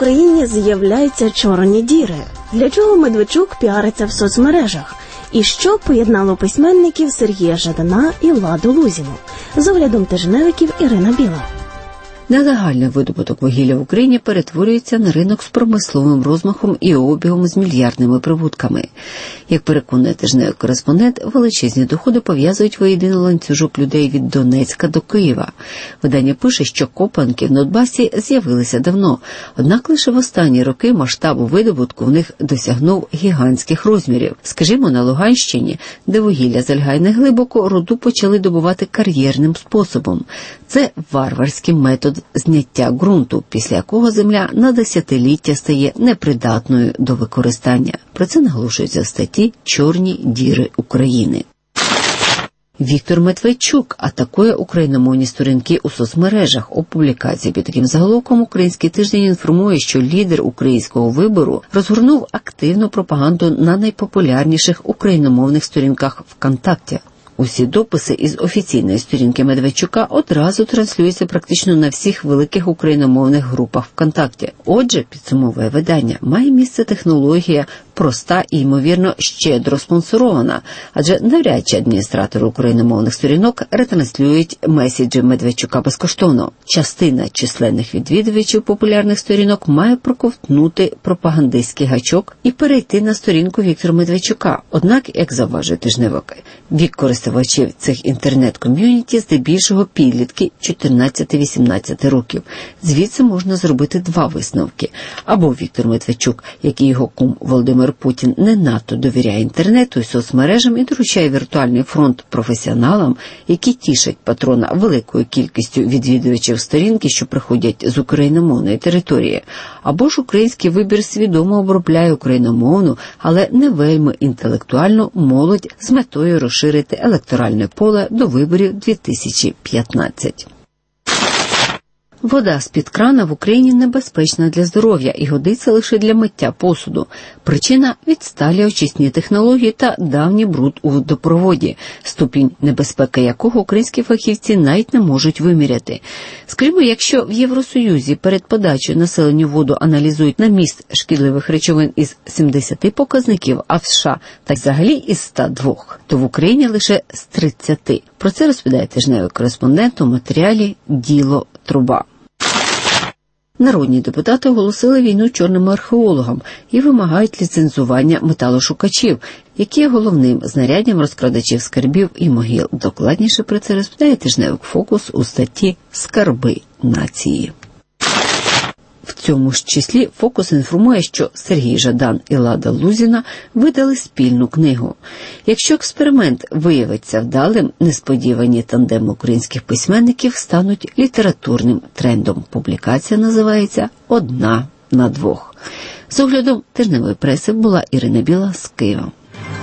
Україні з'являються чорні діри? Для чого Медведчук піариться в соцмережах? І що поєднало письменників Сергія Жадана і Ладу Лузіну? З оглядом тижневиків Ірина Біла. Нелегальний видобуток вугілля в Україні перетворюється на ринок з промисловим розмахом і обігом з мільярдними прибутками. Як переконує тижневий кореспондент, величезні доходи пов'язують воєдино ланцюжок людей від Донецька до Києва. Видання пише, що копанки в Донбасі з'явилися давно, однак лише в останні роки масштабу видобутку в них досягнув гігантських розмірів. Скажімо, на Луганщині, де вугілля залягає неглибоко, руду почали добувати кар'єрним способом. Це варварський метод зняття ґрунту, після якого земля на десятиліття стає непридатною до використання. Про це наголошується в статті «Чорні діри України». Віктор Медведчук атакує україномовні сторінки у соцмережах. У публікації під таким заголовком «Український тиждень» інформує, що лідер українського вибору розгорнув активну пропаганду на найпопулярніших україномовних сторінках ВКонтакті. Усі дописи із офіційної сторінки Медведчука одразу транслюються практично на всіх великих україномовних групах ВКонтакті. Отже, підсумовує видання, має місце технологія проста і, ймовірно, щедро спонсорована, адже навряд чи адміністратори україномовних сторінок ретранслюють меседжі Медведчука безкоштовно. Частина численних відвідувачів популярних сторінок має проковтнути пропагандистський гачок і перейти на сторінку Віктора Медведчука. Однак, як завважує тижневик, вік користувачів цих інтернет-ком'юніті здебільшого підлітки 14-18 років. Звідси можна зробити два висновки. Або Віктор Медведчук, як і його кум Володимир Путін, не надто довіряє інтернету і соцмережам і доручає віртуальний фронт професіоналам, які тішать патрона великою кількістю відвідувачів сторінки, що приходять з україномовної території. Або ж український вибір свідомо обробляє україномовну, але не вельми інтелектуальну молодь з метою розширити електоральне поле до виборів 2015. Вода з-під крана в Україні небезпечна для здоров'я і годиться лише для миття посуду. Причина – відсталі очисні технології та давній бруд у водопроводі, ступінь небезпеки якого українські фахівці навіть не можуть виміряти. Скажімо, якщо в Євросоюзі перед подачею населенню воду аналізують на міст шкідливих речовин із 70 показників, а в США та взагалі із 102, то в Україні лише з 30. Про це розповідає тижневий кореспондент у матеріалі «Діло труба». Народні депутати оголосили війну чорним археологам і вимагають ліцензування металошукачів, які є головним знаряддям розкрадачів скарбів і могил. Докладніше про це розповідає тижневик «Фокус» у статті «Скарби нації». В цьому ж числі «Фокус» інформує, що Сергій Жадан і Лада Лузіна видали спільну книгу. Якщо експеримент виявиться вдалим, несподівані тандеми українських письменників стануть літературним трендом. Публікація називається «Одна на двох». З оглядом тижневої преси була Ірина Біла з Києва.